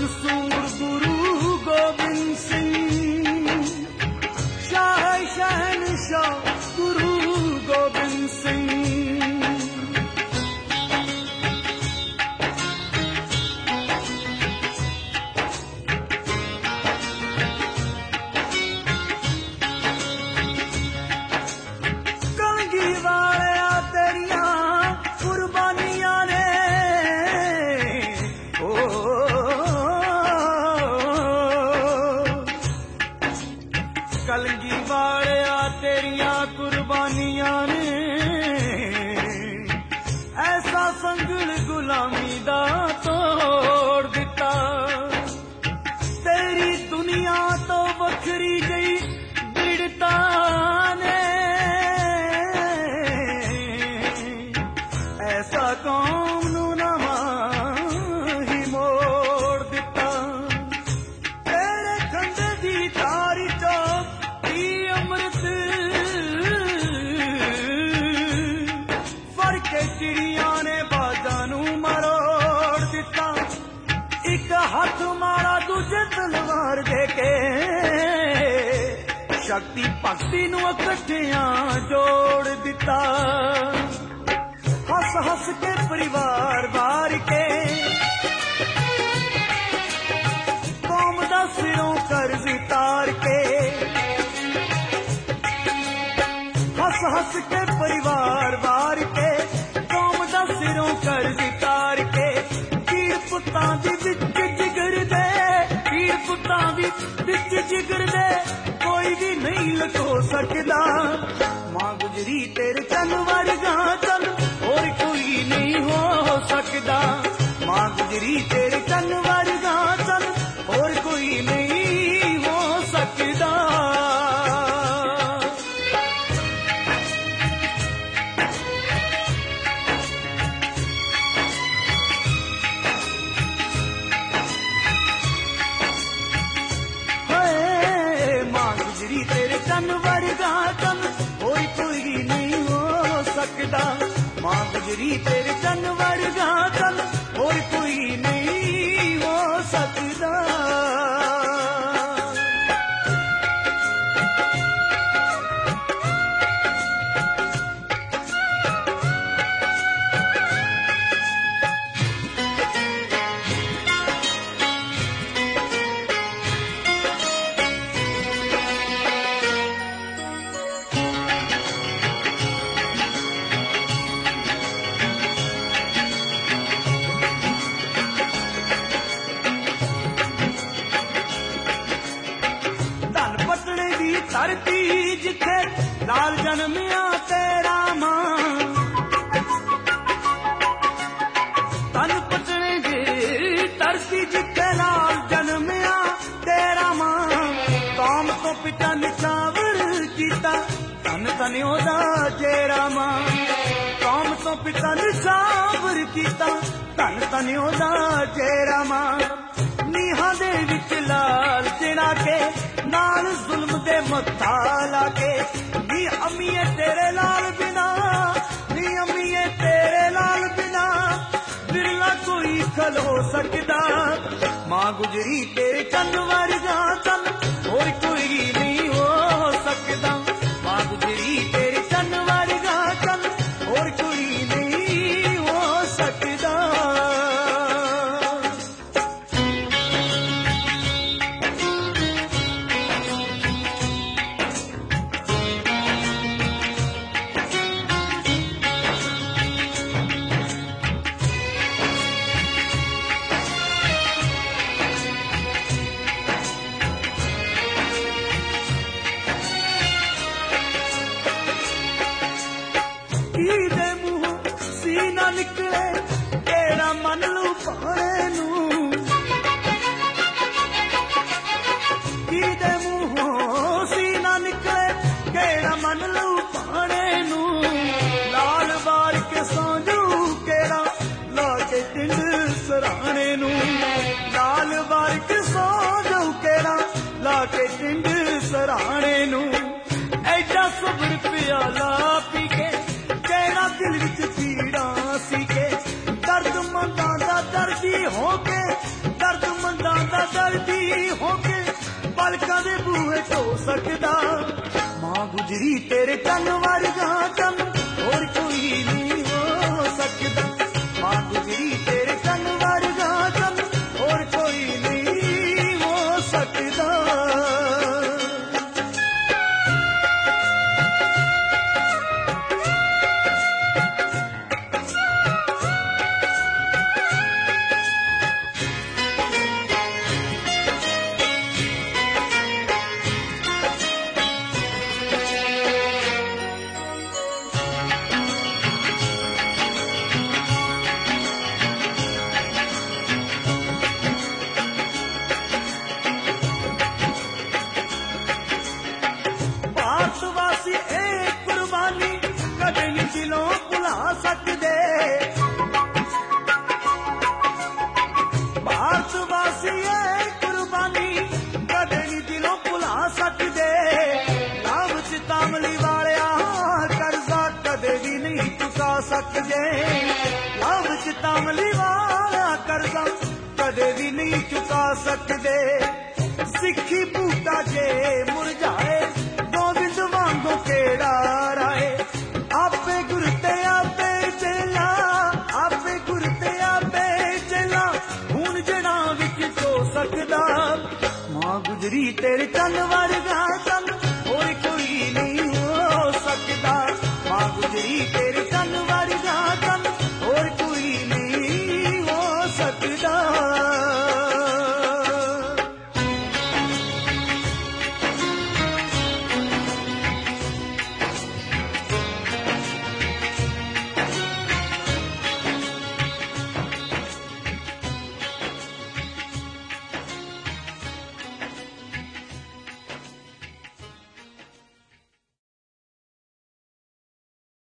मंसूर गुरु गोबिंद सिंह, शाह शहनशाह गुरु गोबिंद सिंह। कलगी वालिया तेरिया कुर्बानियां ने ऐसा संगल गुलामी दा तोड़ दिता। तेरी दुनिया तो वखरी गई बिड़ता ने ऐसा कौम नू नवा ही मोड़ दिता। तेरे खंडे दी तारी चो अमृत फड़ के चिड़िया ने बाजा नू मरोड़ दिता। एक हाथ मारा दूजे तलवार दे के शक्ति भक्ति नू इकट्ठियां जोड़ दिता। हस हस के परिवार बार के कौम दा सिरों कर्ज तार के, हस हस के परिवार वार के कौम दा सिरों कर्ज तार के। पीड़ पुत्तां दी विच जिगर दे, पीड़ पुत्तां दी विच जिगर दे कोई भी नहीं लको सकदा। मां गुजरी तेरे चन वर्गा चन और कोई नहीं हो सकदा। मां गुजरी तेरे चन वर्गा चन और कोई नहीं हो सकदा। तेरे चन वर्गा चन और कोई नहीं हो सकदा। मां गुजरी तेरे चन वर्गा चन और कोई नहीं हो सकदा। धरती जिथे लाल जन्मिया तेरा मां, तन पटने दी धरती जिथे लाल जन्मिया तेरा मां। कौम तो पिता निछावर कीता तन तन ओदा जेरा मां। कौम तो पिता निछावर कीता तन तन ओदा जेरा मां। नीहां दे विच लाल चिना के नाल जुल्म दे मत्था लाके। नी अम्मीए तेरे लाल बिना, नी अम्मीए तेरे लाल बिना बिरला कोई खलो सकदा। मां गुजरी तेरे चन वर्गा चन और कोई नहीं हो सकदा। मां गुजरी तेरे चन वर्गा चन और कोई नहीं हो सकदा। दे मुंह सीना निकले तेरा मन लू पाने नू। दे मुंह सीना निकले तेरा मन लू पाने नू। लाल बार के सौंजू केरा ला के टिंड सराने नू। लाल बार के सौंजू केरा ला के टिंड सराने नू। ऐडा सब्र प्याला पी के तेरा दिल विच पीड़ा सी के। दर्द मंदा दा दर्दी हो के, दर्द मंदा सकदा। मां गुजरी तेरे चन वर्गा चन और कोई नहीं हो सकदा। मां गुजरी तेरे चन वर्गा चन और कोई नहीं हो सकदा। लाभ तामली वाला करजा कदे भी नहीं चुका सकदे। सिखी बूटा जे मुरझाए गोविंद वांगो केड़ा राए। आपे गुरते आपे चेला आपे गुरते आपे चेला हुन जड़ा विच हो सकदा। मां गुजरी तेरे चन वाले